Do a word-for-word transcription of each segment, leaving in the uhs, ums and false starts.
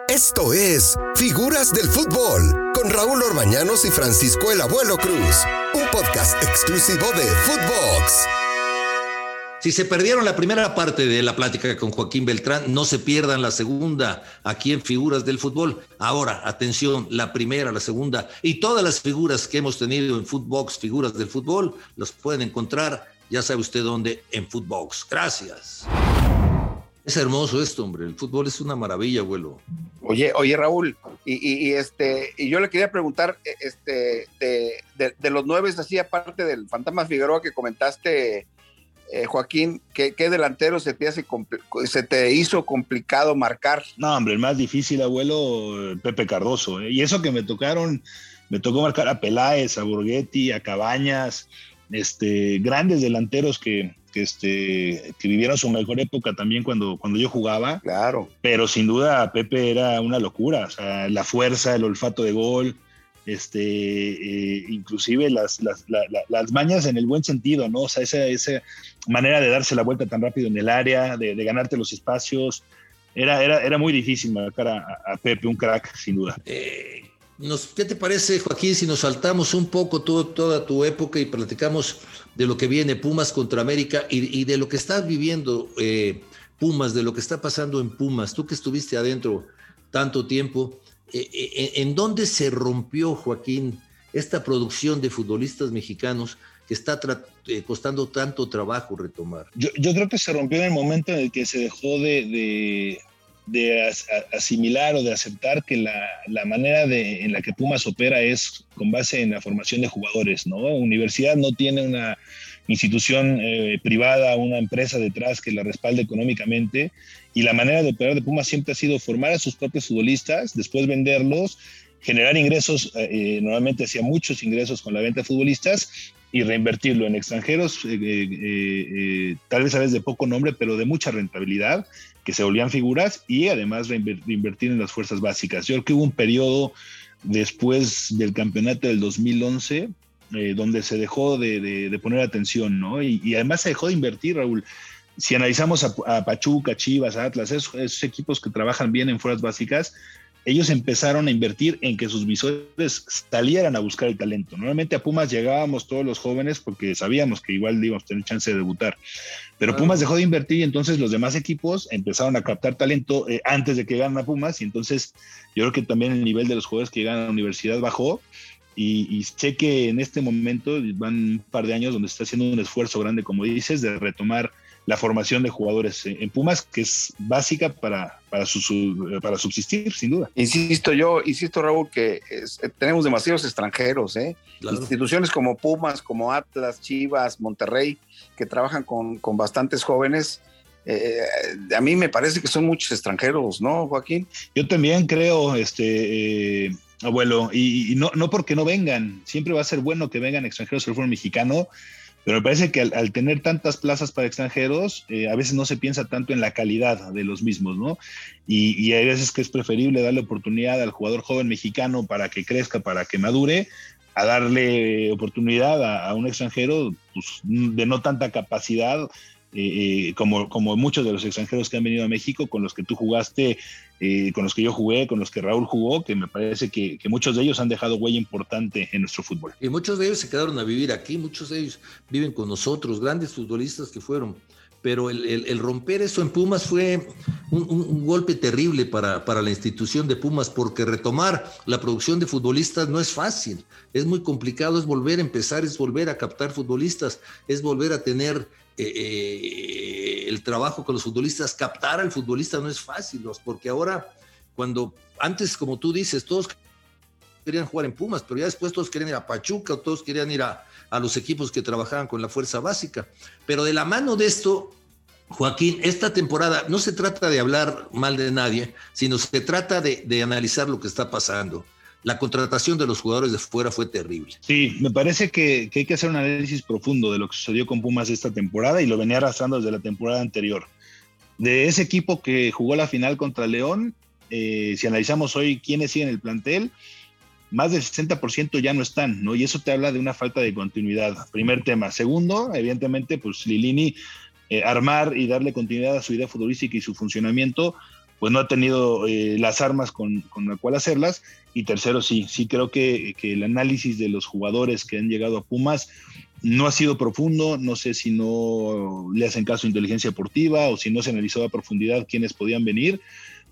Esto es Figuras del Fútbol con Raúl Orbañanos y Francisco el Abuelo Cruz, un podcast exclusivo de Footbox. Si se perdieron la primera parte de la plática con Joaquín Beltrán, no se pierdan la segunda aquí en Figuras del Fútbol. Ahora, atención, la primera, la segunda y todas las figuras que hemos tenido en Footbox, Figuras del Fútbol, los pueden encontrar, ya sabe usted dónde, en Footbox. Gracias. Es hermoso esto, hombre. El fútbol es una maravilla, abuelo. Oye, oye, Raúl, y, y, y este, y yo le quería preguntar, este, de, de, de los nueve, así aparte del Fantasma Figueroa que comentaste, eh, Joaquín, ¿qué, qué delantero se te hace compl- se te hizo complicado marcar? No, hombre, el más difícil, abuelo, Pepe Cardoso, ¿eh? Y eso que me tocaron, me tocó marcar a Peláez, a Borghetti, a Cabañas, este, grandes delanteros que que, este, que vivieron su mejor época también cuando, cuando yo jugaba. Claro. Pero sin duda Pepe era una locura, o sea, la fuerza, el olfato de gol, este, eh, inclusive las, las, la, la, las mañas en el buen sentido, ¿no? O sea, esa, esa manera de darse la vuelta tan rápido en el área, de, de ganarte los espacios, era, era, era muy difícil marcar a, a Pepe, un crack, sin duda. Eh, nos, ¿Qué te parece, Joaquín, si nos saltamos un poco todo, toda tu época y platicamos de lo que viene Pumas contra América y, y de lo que estás viviendo eh, Pumas, de lo que está pasando en Pumas? Tú que estuviste adentro tanto tiempo, eh, eh, ¿en dónde se rompió, Joaquín, esta producción de futbolistas mexicanos que está tra- eh, costando tanto trabajo retomar? Yo, yo creo que se rompió en el momento en el que se dejó de, de, de as, asimilar o de aceptar que la, la manera de, en la que Pumas opera es con base en la formación de jugadores, ¿no? Universidad no tiene una institución eh, privada, una empresa detrás que la respalde económicamente, y la manera de operar de Pumas siempre ha sido formar a sus propios futbolistas, después venderlos, generar ingresos, eh, normalmente hacía muchos ingresos con la venta de futbolistas, y reinvertirlo en extranjeros, eh, eh, eh, tal vez a veces de poco nombre, pero de mucha rentabilidad, que se volvían figuras, y además reinvertir en las fuerzas básicas. Yo creo que hubo un periodo después del campeonato del dos mil once, eh, donde se dejó de, de, de poner atención, ¿no? Y, y además se dejó de invertir, Raúl. Si analizamos a, a Pachuca, Chivas, a Atlas, esos, esos equipos que trabajan bien en fuerzas básicas, ellos empezaron a invertir en que sus visores salieran a buscar el talento. Normalmente a Pumas llegábamos todos los jóvenes porque sabíamos que igual íbamos a tener chance de debutar. Pero claro, Pumas dejó de invertir y entonces los demás equipos empezaron a captar talento eh, antes de que llegaran a Pumas, y entonces yo creo que también el nivel de los jugadores que llegan a la universidad bajó. Y, y sé que en este momento van un par de años donde se está haciendo un esfuerzo grande, como dices, de retomar la formación de jugadores en Pumas, que es básica para, para, su, su, para subsistir, sin duda. Insisto yo, insisto Raúl, que es, tenemos demasiados extranjeros, ¿eh? Claro. Instituciones como Pumas, como Atlas, Chivas, Monterrey, que trabajan con, con bastantes jóvenes. Eh, a mí me parece que son muchos extranjeros, ¿no, Joaquín? Yo también creo, este... Eh... abuelo, y, y no, no porque no vengan, siempre va a ser bueno que vengan extranjeros al fútbol mexicano, pero me parece que al, al tener tantas plazas para extranjeros, eh, a veces no se piensa tanto en la calidad de los mismos, ¿no? Y, y hay veces que es preferible darle oportunidad al jugador joven mexicano para que crezca, para que madure, a darle oportunidad a, a un extranjero pues, de no tanta capacidad, Eh, eh, como, como muchos de los extranjeros que han venido a México, con los que tú jugaste, eh, con los que yo jugué, con los que Raúl jugó, que me parece que, que muchos de ellos han dejado huella importante en nuestro fútbol. Y muchos de ellos se quedaron a vivir aquí, muchos de ellos viven con nosotros, grandes futbolistas que fueron, pero el, el, el romper eso en Pumas fue un, un, un golpe terrible para, para la institución de Pumas, porque retomar la producción de futbolistas no es fácil, es muy complicado, es volver a empezar, es volver a captar futbolistas, es volver a tener Eh, eh, el trabajo con los futbolistas. Captar al futbolista no es fácil, porque ahora, cuando antes, como tú dices, todos querían jugar en Pumas, pero ya después todos querían ir a Pachuca, o todos querían ir a, a los equipos que trabajaban con la fuerza básica. Pero de la mano de esto, Joaquín, esta temporada no se trata de hablar mal de nadie, sino se trata de, de analizar lo que está pasando. La contratación de los jugadores de fuera fue terrible. Sí, me parece que, que hay que hacer un análisis profundo de lo que sucedió con Pumas esta temporada, y lo venía arrastrando desde la temporada anterior. De ese equipo que jugó la final contra León, eh, si analizamos hoy quiénes siguen en el plantel, más del sesenta por ciento ya no están, ¿no? Y eso te habla de una falta de continuidad. Primer tema. Segundo, evidentemente, pues Lilini, eh, armar y darle continuidad a su idea futbolística y su funcionamiento, pues no ha tenido eh, las armas con, con la cual hacerlas. Y tercero, sí, sí creo que, que el análisis de los jugadores que han llegado a Pumas no ha sido profundo. No sé si no le hacen caso a inteligencia deportiva o si no se analizó a profundidad quiénes podían venir,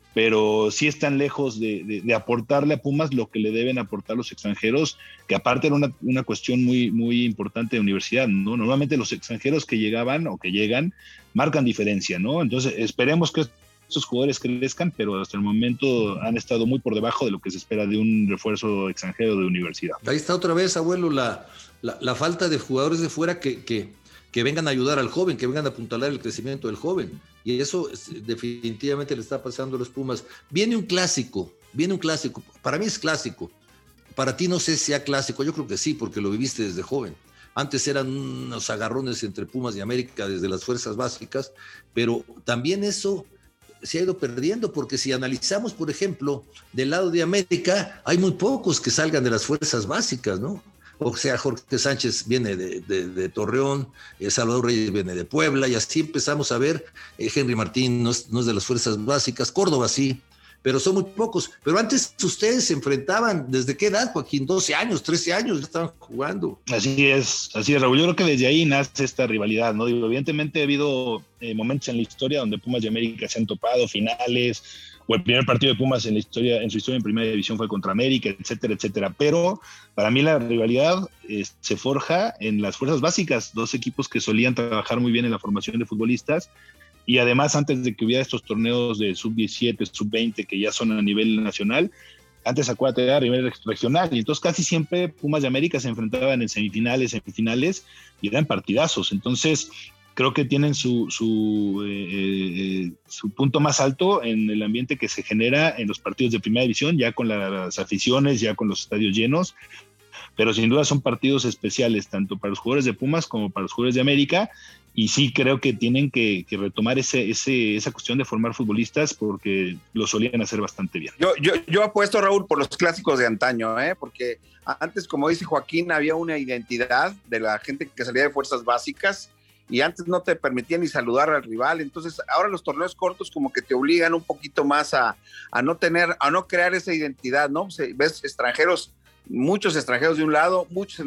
pero sí están lejos de, de, de aportarle a Pumas lo que le deben aportar los extranjeros, que aparte era una, una cuestión muy, muy importante de universidad, ¿no? Normalmente los extranjeros que llegaban o que llegan marcan diferencia, ¿no? Entonces esperemos que estos jugadores crezcan, pero hasta el momento han estado muy por debajo de lo que se espera de un refuerzo extranjero de universidad. Ahí está otra vez, abuelo, la, la, la falta de jugadores de fuera que, que, que vengan a ayudar al joven, que vengan a apuntalar el crecimiento del joven. Y eso definitivamente le está pasando a los Pumas. Viene un clásico, viene un clásico. Para mí es clásico. Para ti no sé si sea clásico. Yo creo que sí, porque lo viviste desde joven. Antes eran unos agarrones entre Pumas y América desde las fuerzas básicas, pero también eso se ha ido perdiendo, porque si analizamos, por ejemplo, del lado de América, hay muy pocos que salgan de las fuerzas básicas, ¿no? O sea, Jorge Sánchez viene de, de, de Torreón, eh, Salvador Reyes viene de Puebla, y así empezamos a ver, eh, Henry Martín no es, no es de las fuerzas básicas, Córdoba sí, pero son muy pocos. Pero antes ustedes se enfrentaban, ¿desde qué edad, Joaquín? doce años, trece años, ya estaban jugando. Así es, así es, Raúl. Yo creo que desde ahí nace esta rivalidad, ¿no? Digo, evidentemente ha habido eh, momentos en la historia donde Pumas y América se han topado, finales, o el primer partido de Pumas en la historia, en su historia en primera división fue contra América, etcétera, etcétera. Pero para mí la rivalidad eh, se forja en las fuerzas básicas, dos equipos que solían trabajar muy bien en la formación de futbolistas. Y además, antes de que hubiera estos torneos de sub diecisiete, sub veinte, que ya son a nivel nacional, antes acuérdate era a nivel regional, y entonces casi siempre Pumas de América se enfrentaban en semifinales, semifinales, y eran partidazos. Entonces, creo que tienen su, su, eh, eh, su punto más alto en el ambiente que se genera en los partidos de primera división, ya con las aficiones, ya con los estadios llenos, pero sin duda son partidos especiales, tanto para los jugadores de Pumas como para los jugadores de América. Y sí creo que tienen que, que retomar ese, ese, esa cuestión de formar futbolistas, porque lo solían hacer bastante bien. Yo, yo, yo apuesto, Raúl, por los clásicos de antaño, ¿eh? Porque antes, como dice Joaquín, había una identidad de la gente que salía de fuerzas básicas y antes no te permitían ni saludar al rival. Entonces ahora los torneos cortos como que te obligan un poquito más a, a no tener, a no crear esa identidad, ¿no? Se, ves extranjeros, muchos extranjeros de un lado, muchos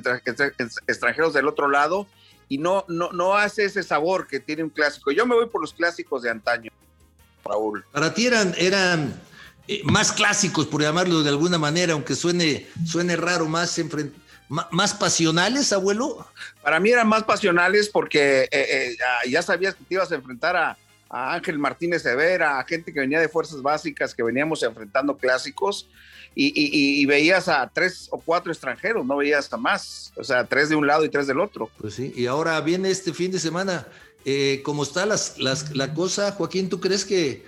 extranjeros del otro lado, y no, no, no hace ese sabor que tiene un clásico. Yo me voy por los clásicos de antaño, Raúl. Para ti eran, eran eh, más clásicos, por llamarlo de alguna manera, aunque suene, suene raro, más, enfrent- más, más pasionales, abuelo. Para mí eran más pasionales porque eh, eh, ya sabías que te ibas a enfrentar a, a Ángel Martínez Evera, a gente que venía de fuerzas básicas, que veníamos enfrentando clásicos, y, y, y veías a tres o cuatro extranjeros, no veías a más, o sea, tres de un lado y tres del otro. Pues sí, y ahora viene este fin de semana, eh, ¿cómo está las, las, la cosa, Joaquín? ¿Tú crees que eh,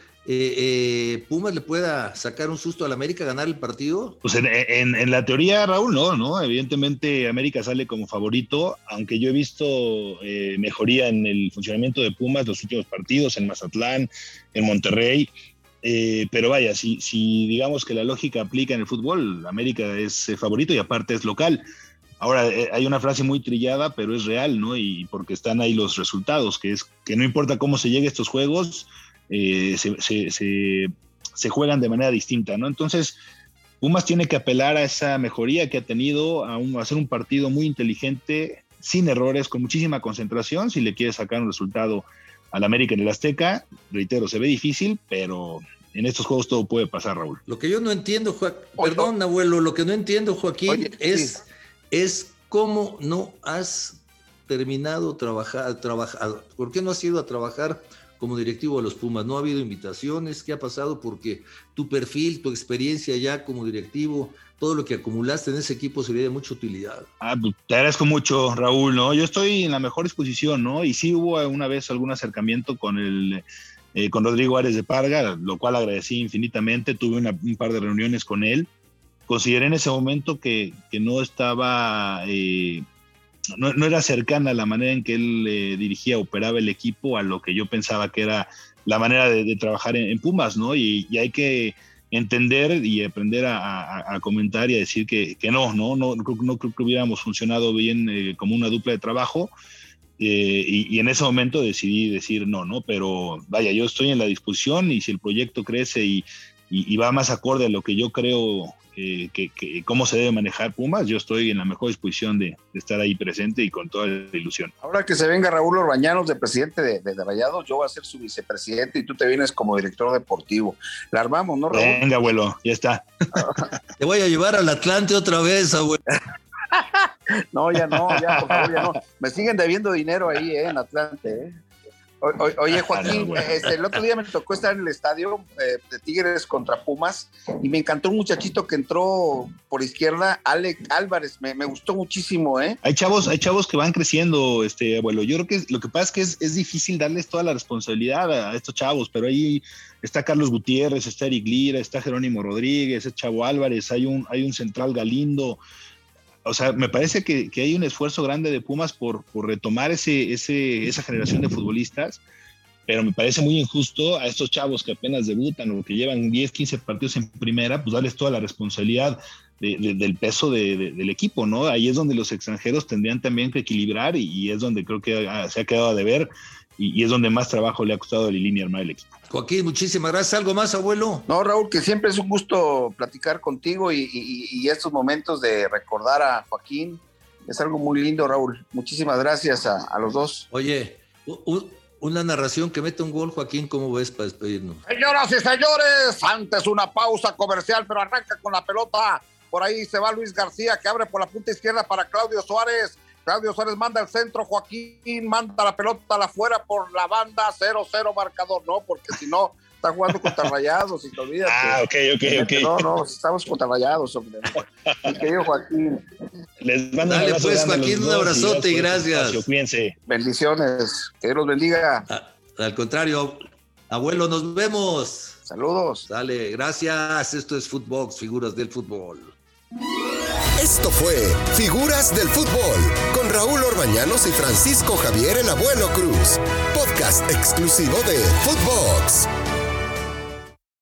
eh, Pumas le pueda sacar un susto al América, ganar el partido? Pues en, en, en la teoría, Raúl, no, ¿no? Evidentemente América sale como favorito, aunque yo he visto eh, mejoría en el funcionamiento de Pumas los últimos partidos, en Mazatlán, en Monterrey. Eh, pero vaya, si, si digamos que la lógica aplica en el fútbol, América es eh, favorito y aparte es local. Ahora, eh, hay una frase muy trillada, pero es real, ¿no? Y porque están ahí los resultados, que es que no importa cómo se llegue a estos juegos, eh, se, se, se, se juegan de manera distinta, ¿no? Entonces, Pumas tiene que apelar a esa mejoría que ha tenido, a, un, a hacer un partido muy inteligente, sin errores, con muchísima concentración, si le quiere sacar un resultado al América en el Azteca. Reitero, se ve difícil, pero en estos juegos todo puede pasar, Raúl. Lo que yo no entiendo, Joaquín, perdón, abuelo, lo que no entiendo, Joaquín, Oye, es, sí. es cómo no has terminado trabajar, trabajar, ¿por qué no has ido a trabajar como directivo de los Pumas? ¿No ha habido invitaciones? ¿Qué ha pasado? Porque tu perfil, tu experiencia ya como directivo, todo lo que acumulaste en ese equipo sería de mucha utilidad. Ah, te agradezco mucho, Raúl, ¿no? Yo estoy en la mejor disposición, ¿no? Y sí hubo una vez algún acercamiento con el eh, con Rodrigo Árez de Parga, lo cual agradecí infinitamente. Tuve una, un par de reuniones con él. Consideré en ese momento que, que no estaba, eh, no, no era cercana la manera en que él eh, dirigía, operaba el equipo a lo que yo pensaba que era la manera de, de trabajar en, en Pumas, ¿no? Y, y hay que entender y aprender a, a, a comentar y a decir que, que no, no, no, no, no creo que hubiéramos funcionado bien eh, como una dupla de trabajo. Eh, y, y en ese momento decidí decir no, ¿no? Pero vaya, yo estoy en la disposición y si el proyecto crece y, y, y va más acorde a lo que yo creo eh, que, que cómo se debe manejar Pumas, yo estoy en la mejor disposición de, de estar ahí presente y con toda la ilusión. Ahora que se venga Raúl Orbañanos de presidente de, de, de Rayados, yo voy a ser su vicepresidente y tú te vienes como director deportivo. La armamos, ¿no, Raúl? Venga, abuelo, ya está. Te voy a llevar al Atlante otra vez, abuelo. No, ya no, ya, por favor, ya no. Me siguen debiendo dinero ahí, eh, en Atlante, eh. O, o, oye, Joaquín, este, el otro día me tocó estar en el estadio eh, de Tigres contra Pumas y me encantó un muchachito que entró por izquierda, Alec Álvarez, me, me gustó muchísimo, ¿eh? Hay chavos, hay chavos que van creciendo, este abuelo. Yo creo que lo que pasa es que es, es difícil darles toda la responsabilidad a, a estos chavos, pero ahí está Carlos Gutiérrez, está Eric Lira, está Jerónimo Rodríguez, es Chavo Álvarez, hay un, hay un central Galindo. O sea, me parece que, que hay un esfuerzo grande de Pumas por, por retomar ese, ese, esa generación de futbolistas, pero me parece muy injusto a estos chavos que apenas debutan o que llevan diez, quince partidos en primera, pues darles toda la responsabilidad de, de, del peso de, de, del equipo, ¿no? Ahí es donde los extranjeros tendrían también que equilibrar y, y es donde creo que ha, se ha quedado a deber y, y es donde más trabajo le ha costado a Lilini armar el equipo. Joaquín, muchísimas gracias. ¿Algo más, abuelo? No, Raúl, que siempre es un gusto platicar contigo y, y, y estos momentos de recordar a Joaquín es algo muy lindo, Raúl. Muchísimas gracias a, a los dos. Oye, un, una narración que mete un gol, Joaquín, ¿cómo ves para despedirnos? Señoras y señores, antes una pausa comercial, pero arranca con la pelota. Por ahí se va Luis García, que abre por la punta izquierda para Claudio Suárez. Claudio Suárez manda el centro, Joaquín manda la pelota a la afuera por la banda, cero cero marcador, ¿no? Porque si no, está jugando contra Rayados y te olvidas. Ah, que, ok, ok, ok. No, no, estamos contra Rayados, hombre. Mi querido Joaquín. Les mando Dale, un abrazo pues, grande Joaquín, a los un dos abrazote y gracias. Y cuídense. Bendiciones, que Dios los bendiga. A, al contrario, abuelo, nos vemos. Saludos. Dale, gracias. Esto es Footbox, figuras del fútbol. Esto fue Figuras del Fútbol con Raúl Orbañanos y Francisco Javier el Abuelo Cruz. Podcast exclusivo de Footbox.